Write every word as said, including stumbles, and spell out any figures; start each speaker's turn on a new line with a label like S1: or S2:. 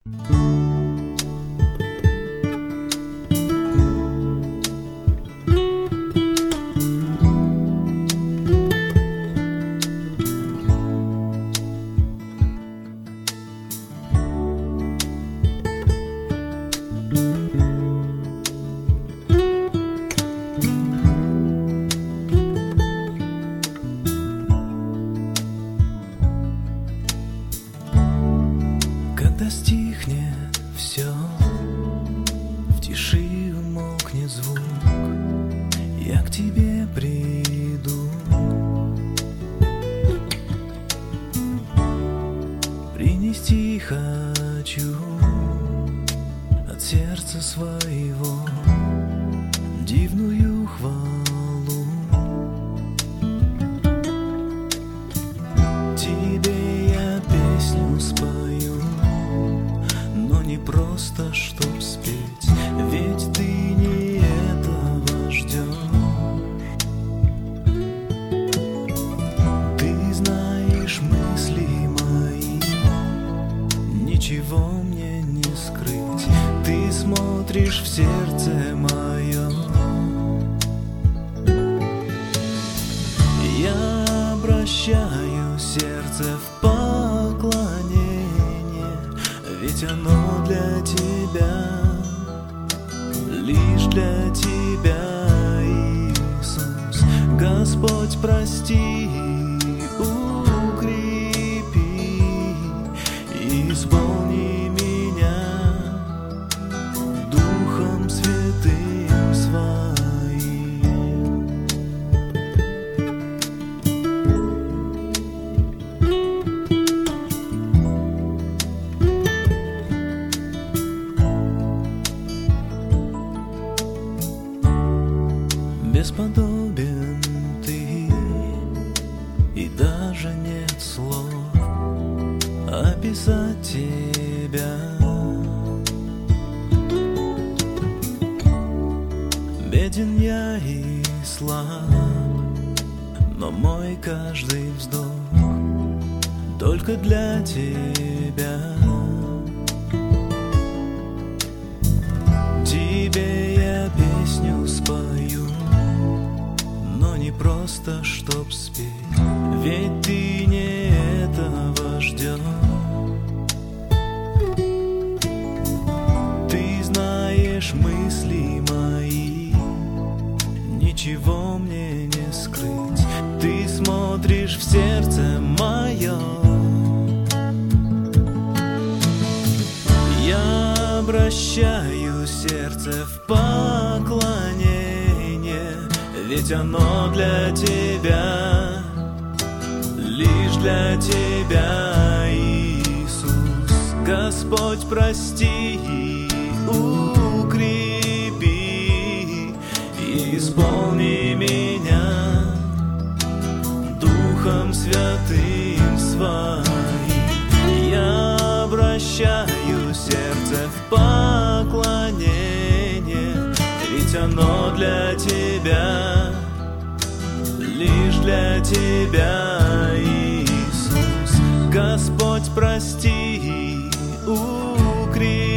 S1: Когда стихнет все, в тиши умолкнет звук, я к тебе приду. Принести хочу от сердца своего дивную хвалу. Тебе я песню спою, но не просто чтоб спеть, ведь ты не этого ждешь. Ты знаешь мысли мои, ничего мне не скрыть. Ты смотришь в сердце мое. Я обращаю сердце в поклонение, ведь оно для тебя, лишь для тебя, Иисус. Господь, прости, укрепи и исполни меня Духом Святым Своим. Бесподобен ты, и даже нет слов описать тебя. Беден я и слаб, но мой каждый вздох только для тебя. Тебе я песню спою, но не просто чтоб спеть, ведь ты не этого ждешь. Ты знаешь мысли мои, ничего мне не скрыть. Ты смотришь в сердце мое. Я обращаю сердце в поклонение, ведь оно для тебя, лишь для тебя, Иисус. Господь, прости, укрепи и исполни меня Духом Святым Своим. Я обращаю сердце в поклонение, ведь оно для тебя, лишь для тебя, Иисус. Господь, прости, укрепи